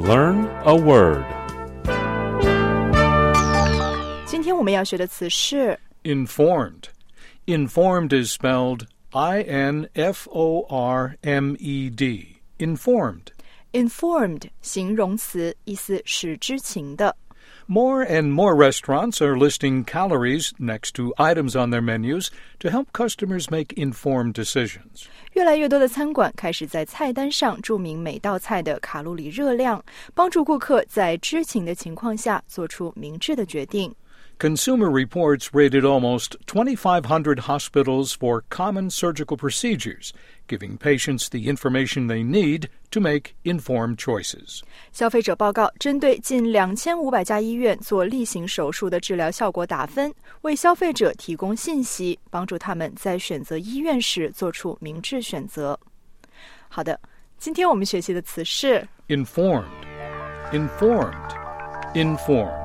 Learn a word. 今天我们要学的词是 Informed. Informed is spelled I-N-F-O-R-M-E-D. Informed. informed 形容词，意思是知情的。 More and more restaurants are listing calories next to items on their menus to help customers make informed decisions. 越来越多的餐馆开始在菜单上注明每道菜的卡路里热量，帮助顾客在知情的情况下做出明智的决定。 Consumer Reports rated almost 2,500 hospitals for common surgical procedures, giving patients the information they need to make informed choices. 消费者报告针对近2500家医院做例行手术的治疗效果打分，为消费者提供信息，帮助他们在选择医院时做出明智选择。好的，今天我们学习的词是 Informed. Informed. Informed.